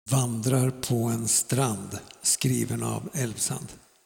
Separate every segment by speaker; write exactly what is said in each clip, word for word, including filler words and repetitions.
Speaker 1: Vandrar på en strand, skriven av Elfsand.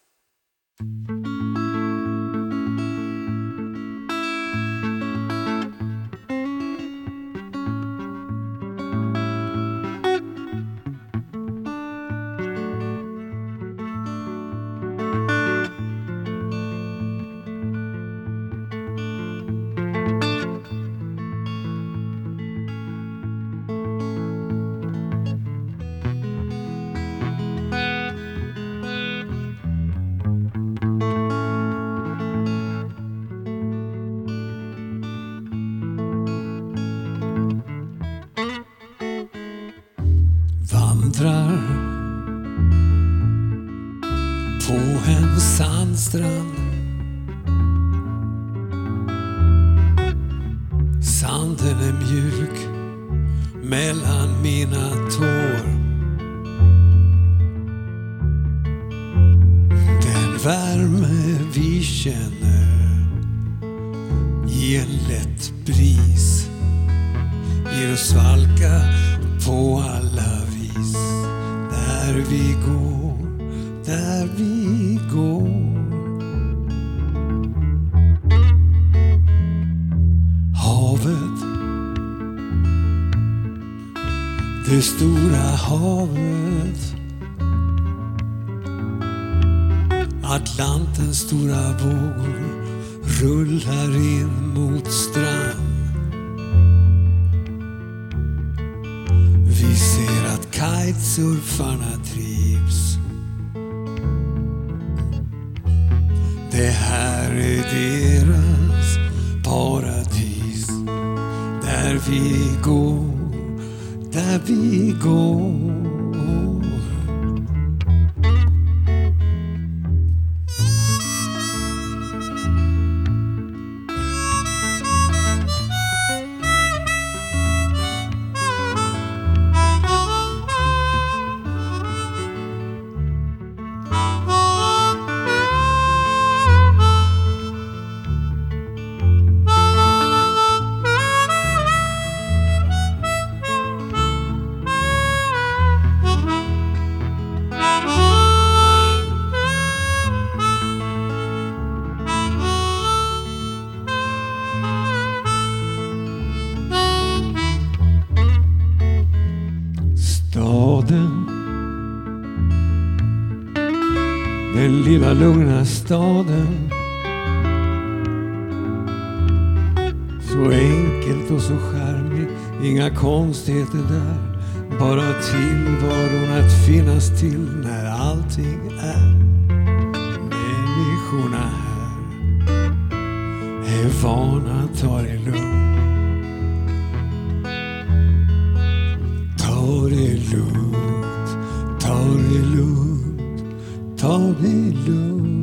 Speaker 1: Vandrar på en sandstrand. Sanden är mjuk mellan mina tår. Den värme vi känner i en lätt bris ger oss svalka på alla vis. Där vi går, där vi går. Havet, det stora havet. Atlantens stora vågor rullar in mot strand. Vi ser att kitesurfarna trivs. Det här är deras paradis. Där vi går, där vi går. Staden, den lilla lugna staden. Så enkelt och så charmig, inga konstigheter där. Bara tillvaron att finnas till när allting är. Människorna här är vana att ta det lugnt. Ta det lugnt, ta det lugnt, ta det lugnt.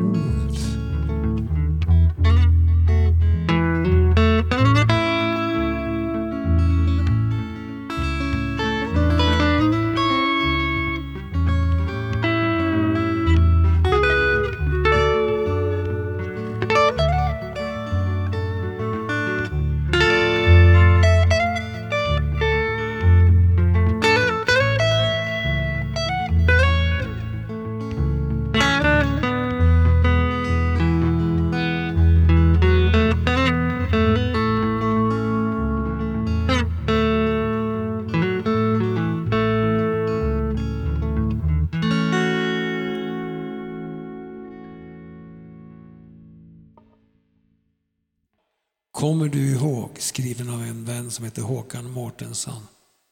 Speaker 1: Kommer du ihåg, skriven av en vän som heter Håkan Mårtensson.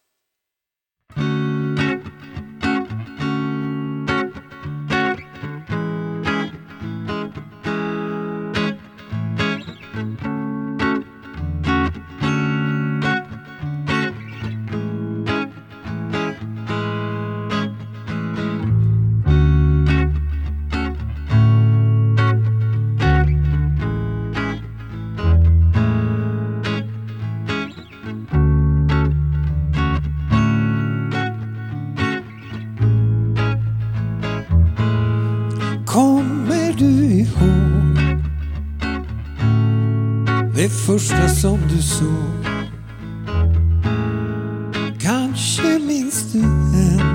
Speaker 1: Kommer du ihåg det första som du såg? Kanske minns du än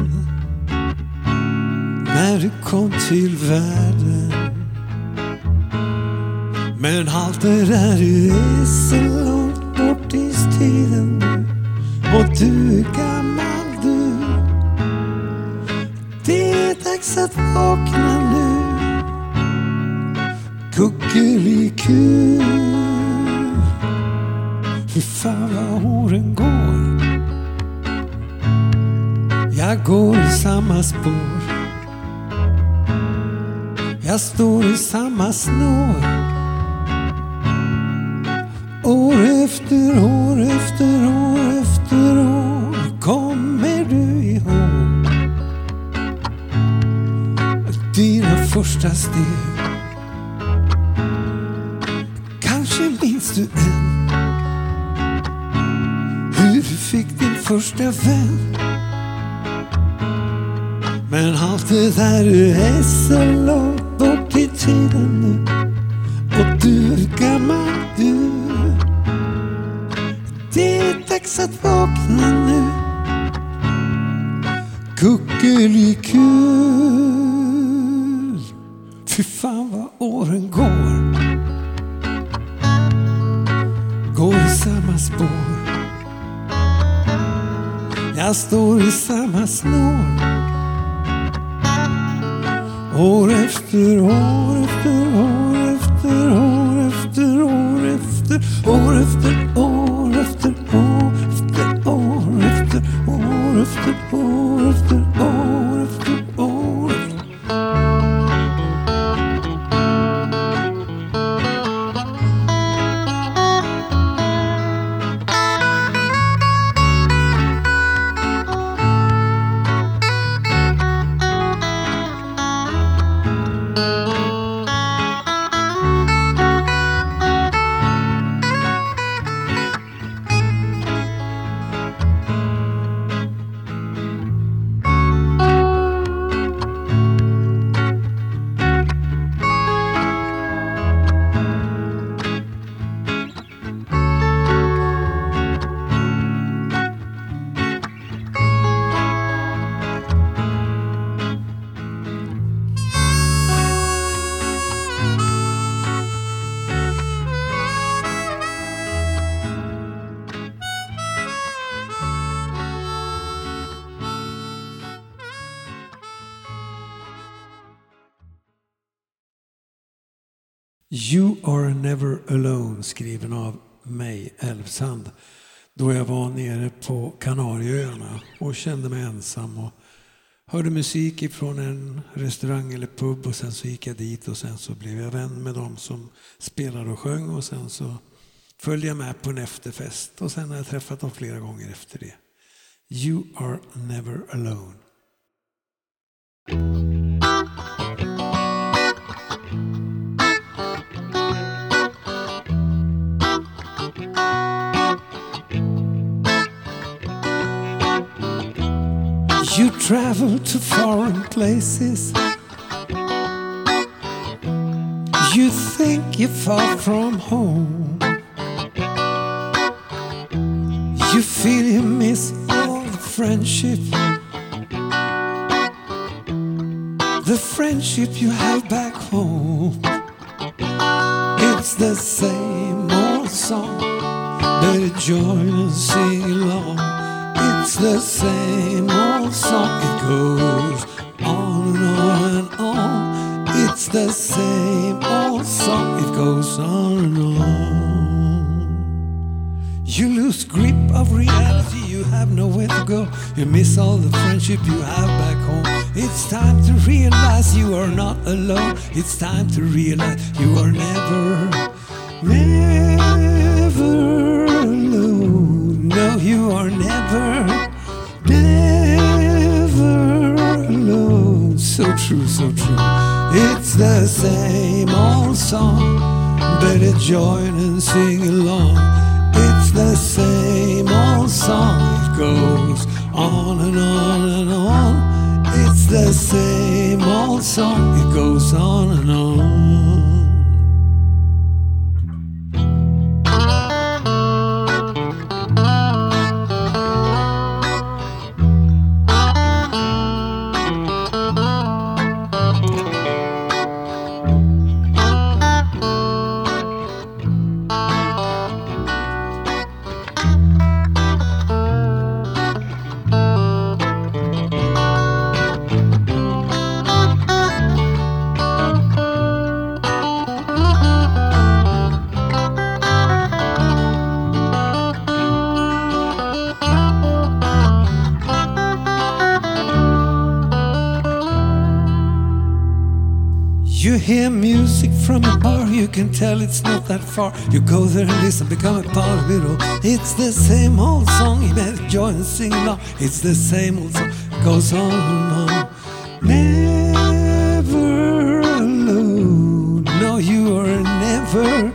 Speaker 1: du kom till världen. Men allt det där är så långt bort i tiden nu. Och du är gammal du. Det är dags att vakna nu. Kuckeliku. Hur fan vad åren går. Jag går i samma spår. Jag står i samma snår. År efter år efter år efter år. Kommer du ihåg dina första steg? Kanske minns du än hur du fick din första vän. Men allt det där är så långt bort i tiden nu. Och du är gammal du. Det är dags att vakna nu. Kuckelikul. Fy fan vad åren går. Går i samma spår. Jag står i samma snår. År efter år efter år efter år efter år efter år efter år efter år efter år efter år efter år efter år efter år. You are never alone, skriven av mig, Elfsand, då jag var nere på Kanarieöarna och kände mig ensam och hörde musik ifrån en restaurang eller pub, och sen så gick jag dit och sen så blev jag vän med dem som spelade och sjöng, och sen så följde jag med på en efterfest och sen har jag träffat dem flera gånger efter det. You are never alone. You travel to foreign places. You think you're far from home. You feel you miss all the friendship. The friendship you have back home. It's the same old song. Better join and sing along. It's the same old song. It goes on and on and on. It's the same old song. It goes on and on. You lose grip of reality. You have nowhere to go. You miss all the friendship you have back home. It's time to realize you are not alone. It's time to realize you are never, never alone. No, you are never, never alone. So true, so true. It's the same old song. Better join and sing along. It's the same old song. It goes on and on and on. It's the same old song. It goes on and on. You hear music from a bar, you can tell it's not that far. You go there and listen, become a part of it all. It's the same old song, you better join and sing along. It's the same old song, goes on and on. Never alone. No, you are never,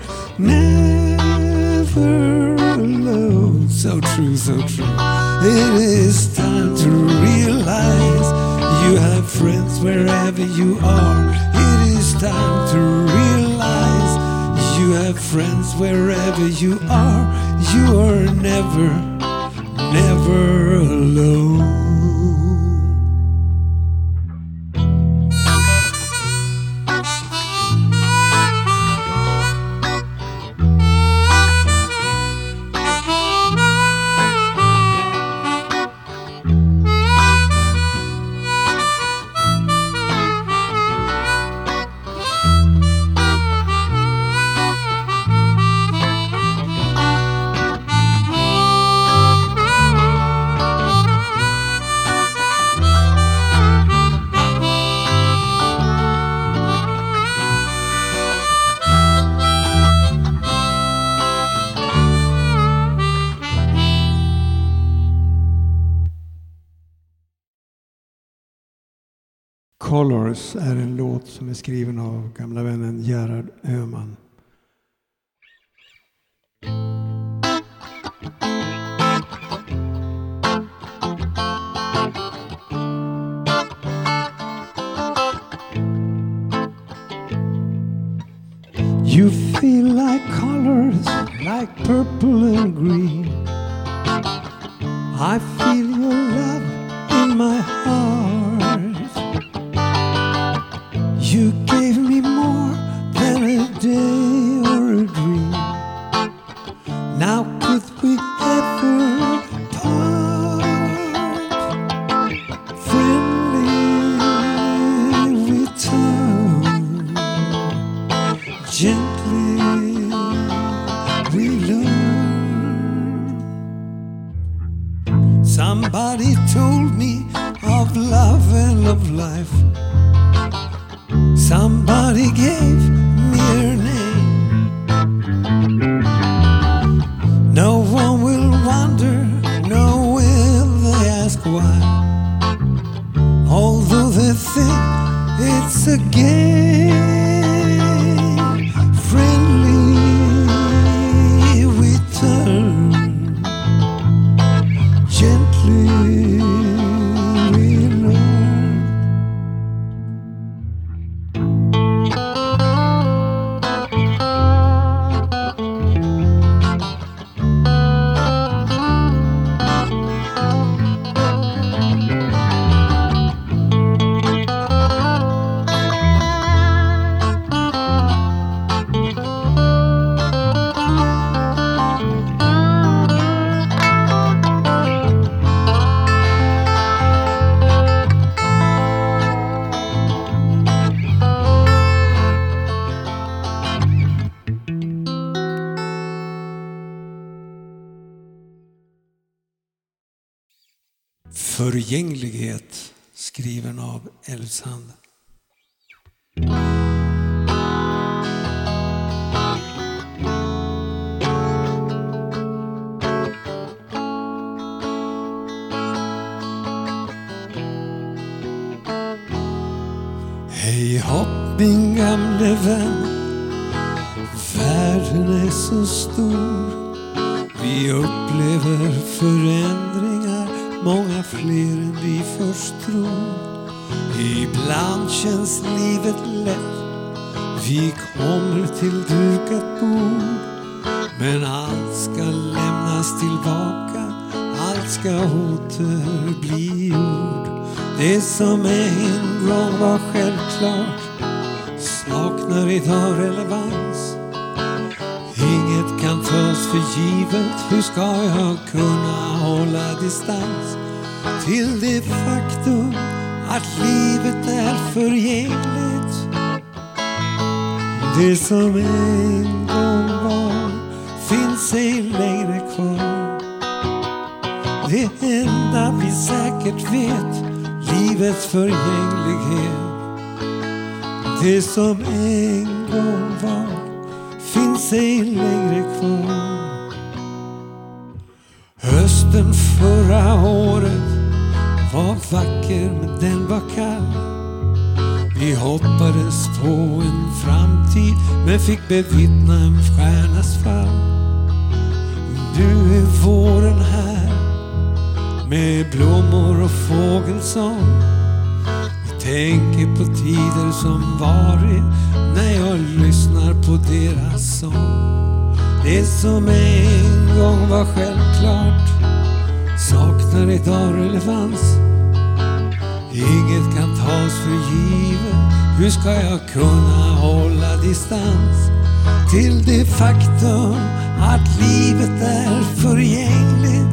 Speaker 1: never alone. So true, so true. It is time to realize you have friends wherever you are. It is time to realize you have friends wherever you are. You are never, never alone.
Speaker 2: Colors är en låt som är skriven av gamla vännen Gerhard Öhman.
Speaker 1: You feel like colors, like purple and green. I feel your love in my heart. You gave me more than a day or a dream. Now could we ever part? Friendly return. Gently we learn. Somebody told me of love and of life. Somebody gave me her name. No one will wonder, no will they ask why. Although they think it's a game. Friendly we turn. Gently we learn. Förgänglighet, skriven av Älvsand. Hej hopp min gamle vän, världen är så stor. Vi upplever förändringar, många fler än vi först tror. Ibland känns livet lätt, vi kommer till dukat bord. Men allt ska lämnas tillbaka, allt ska åter bli ord. Det som en gång var självklart saknar idag relevans. Inget kan tas för givet, hur ska jag kunna hålla distans till det faktum att livet är förgängligt. Det som en gång var finns ej längre kvar. Det enda vi säkert vet, livets förgänglighet. Det som en gång var finns ej längre kvar. Hösten förra året var vacker men den var kall. Vi hoppades på en framtid men fick bevittna en stjärnas fall. Nu är våren här med blommor och fågelsång. Jag tänker på tider som varit när jag lyssnar på deras sång. Det som en gång var självklart saknar idag relevans. Inget kan tas för givet. Hur ska jag kunna hålla distans till det faktum att livet är förgängligt?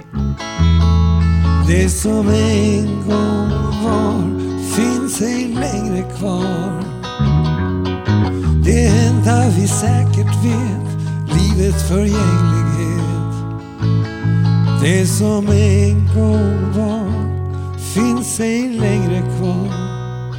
Speaker 1: Det som en gång var finns ej längre kvar. Det enda vi säkert vet, livets förgänglighet. Det som en gång var finns ej längre kvar.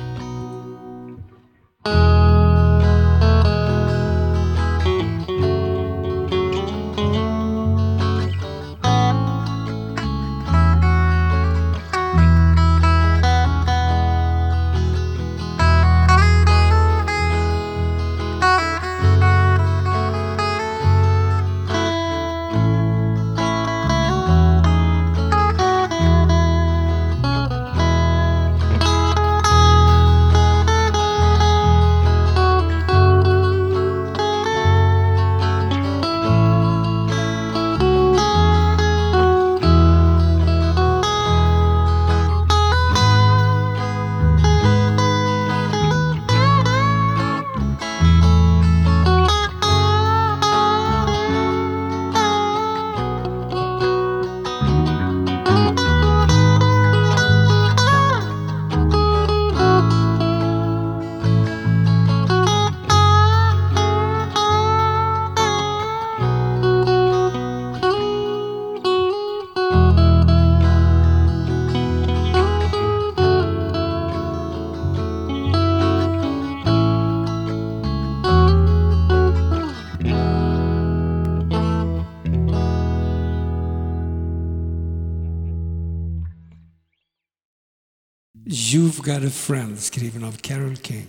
Speaker 1: You've Got a Friend, skriven av Carole King.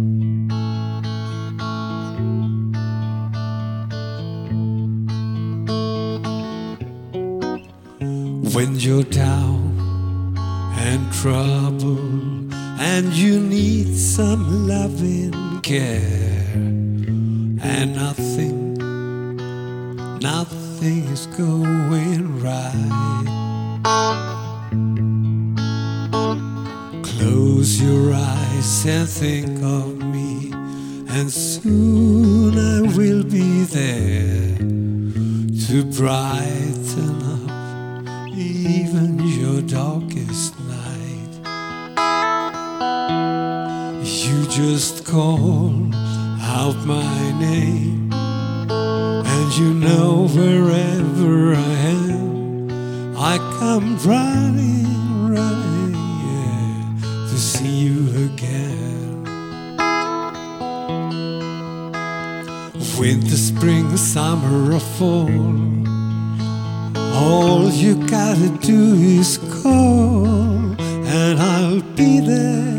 Speaker 1: When you're down and troubled and you need some loving care, and nothing, nothing is going right, close your eyes and think of me, and soon I will be there to brighten up even your darkest night. You just call out my name, and you know wherever I am, I come running, running, yeah, to see you again. Winter, spring, summer or fall, all you gotta do is call, and I'll be there.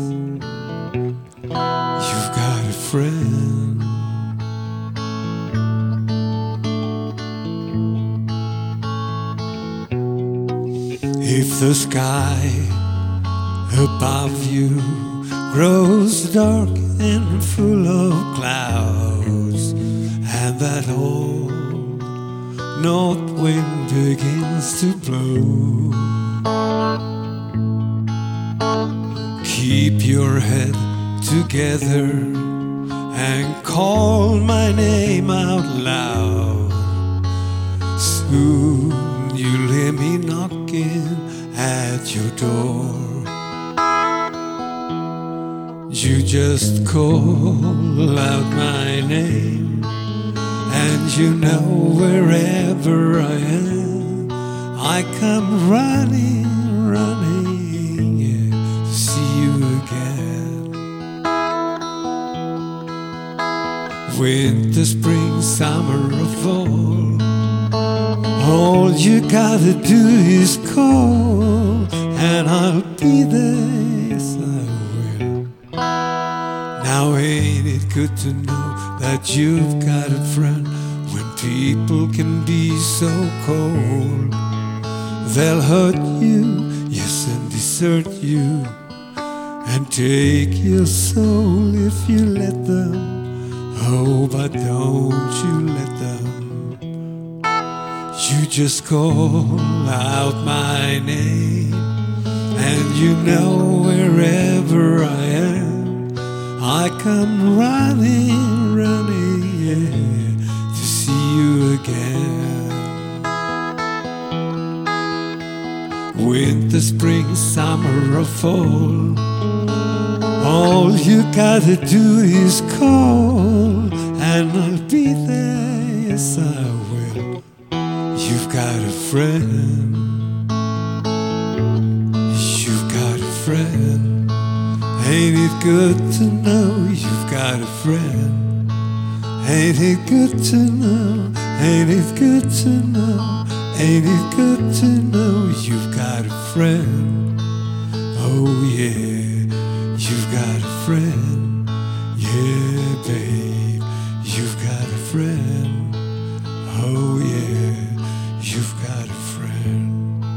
Speaker 1: You've got a friend. If the sky above you grows dark and full of clouds, and that old north wind begins to blow, keep your head together and call my name out loud. Soon you'll hear me knocking at your door. You just call out my name, and you know wherever I am, I come running, running, yeah, to see you again. winter, spring, summer or fall. All you gotta do is call, and I'll be there, yes I will. Now ain't it good to know that you've got a friend when people can be so cold? They'll hurt you, yes, and desert you, and take your soul if you let them. Oh, but don't you let them. You just call out my name, and you know wherever I am, I come running, running, yeah, to see you again. Winter, spring, summer or fall, all you gotta do is call, and I'll be there, yes I will. You've got a friend, you've got a friend. Ain't it good to know you've got a friend? Ain't it good to know, ain't it good to know, ain't it good to know you've got a friend? Oh yeah, you've got a friend, yeah, babe, you've got a friend. Oh yeah, you've got a friend.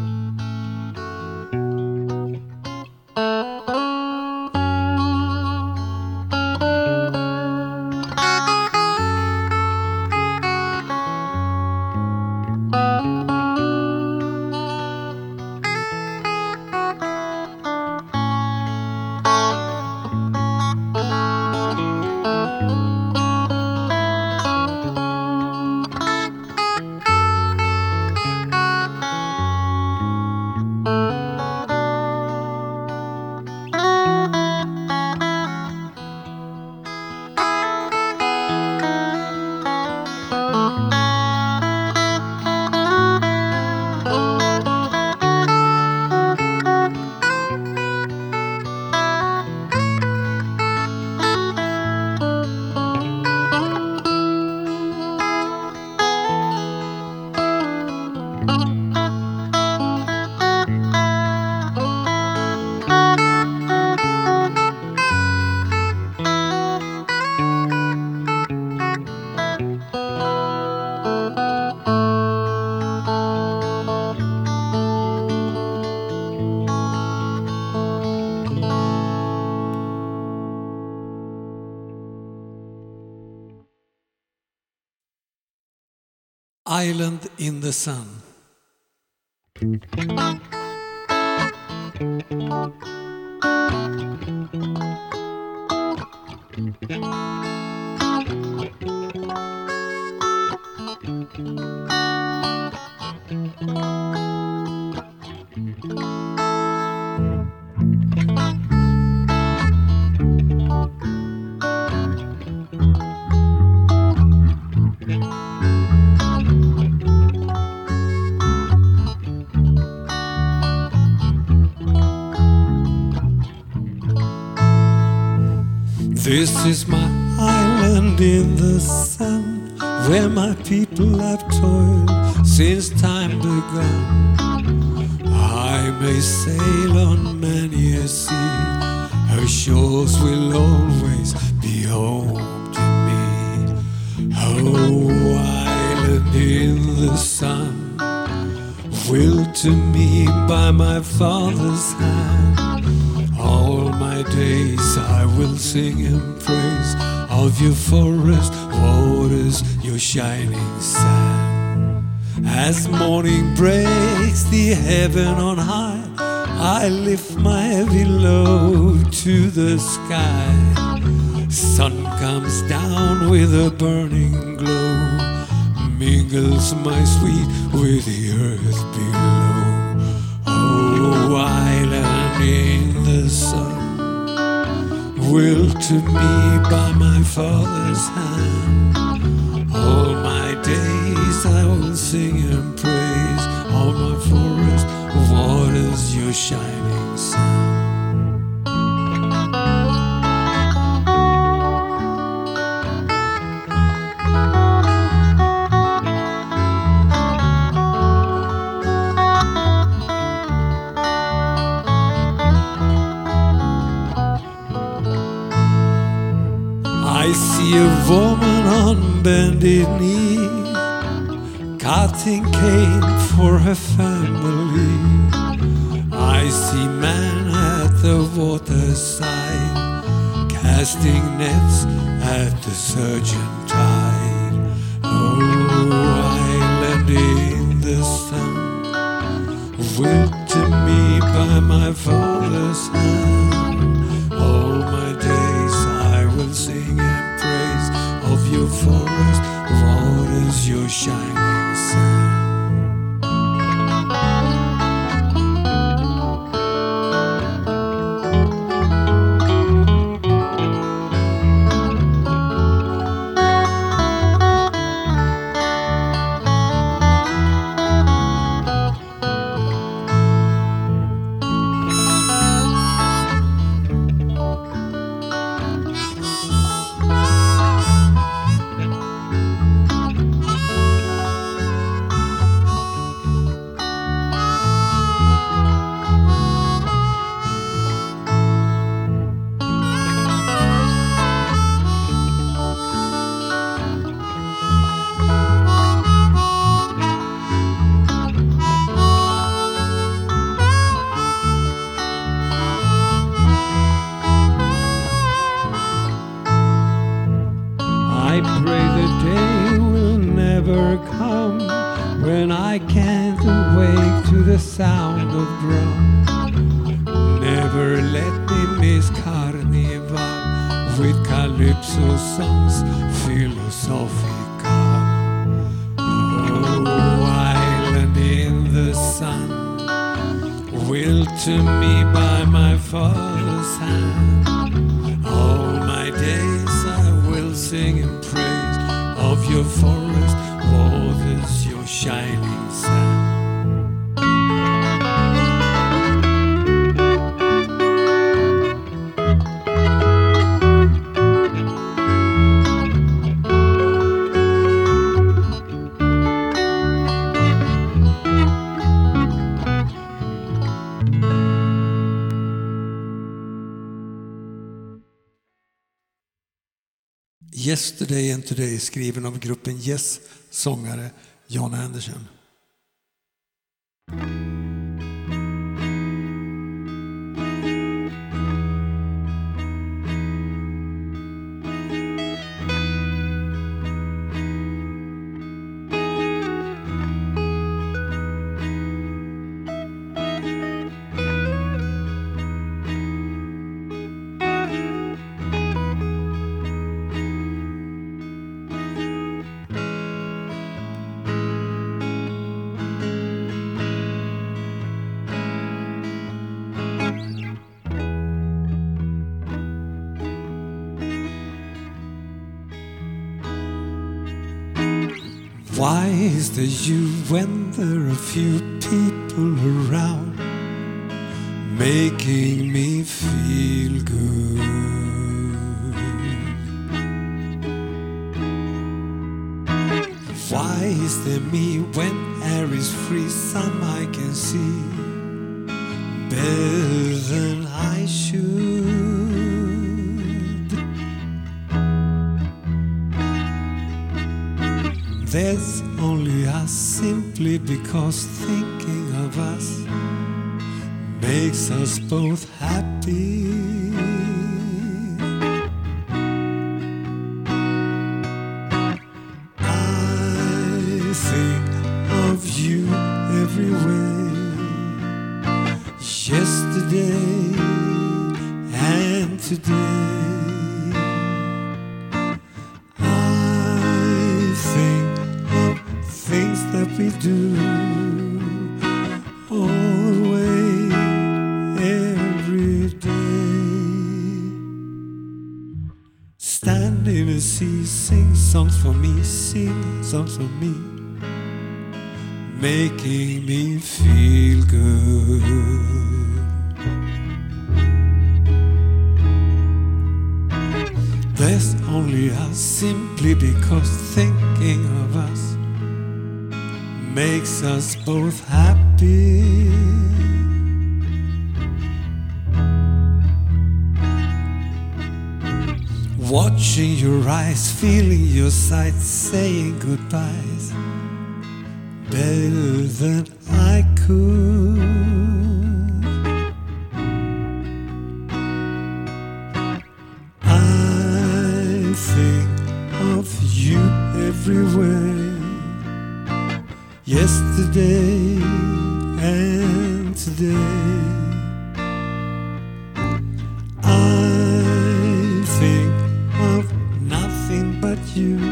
Speaker 1: Island in the Sun. This is my island in the sun, where my people have toiled since time begun. I may sail on many a sea, her shores will always be home to me. Oh, island in the sun, willed to me by my father's hand. All my days I will sing in praise of your forest waters, your shining sand. As morning breaks the heaven on high, I lift my heavy load to the sky. Sun comes down with a burning glow, mingles my sweet with the earth below. Oh, island in the sun, willed to me by my father's hand. All my days I will sing and praise all my forest waters, your shining sun. I see a woman on bended knee, cutting cane for her family. I see man at the waterside, casting nets at the surging tide. Oh, island in the sun, willed to me by my father's hand. All my days I will sing and praise of your forest waters, your shining sand. I pray the day will never come when I can't awake to the sound of drum. Never let me miss Carnival with Calypso songs, philosophical. Oh, island in the sun, willed to me by my father's hand. All my days I will sing and praise of your forest waters, your shining sand. Yesterday and Today, skriven av gruppen Yes, sångare Jan Andersson. Why is there you when there are a few people around, making me feel good? Why is there me when air is free, some I can see better than I should? There's only us simply because thinking of us makes us both happy. I think of you every way, yesterday and today. Things that we do all the way, every day. Stand in the sea, sing songs for me, sing songs for me, making me feel good. There's only us simply because thinking of us makes us both happy. watching your eyes, feeling your sight, saying goodbyes better than I could. I think of you everywhere, yesterday and today. I think of nothing but you.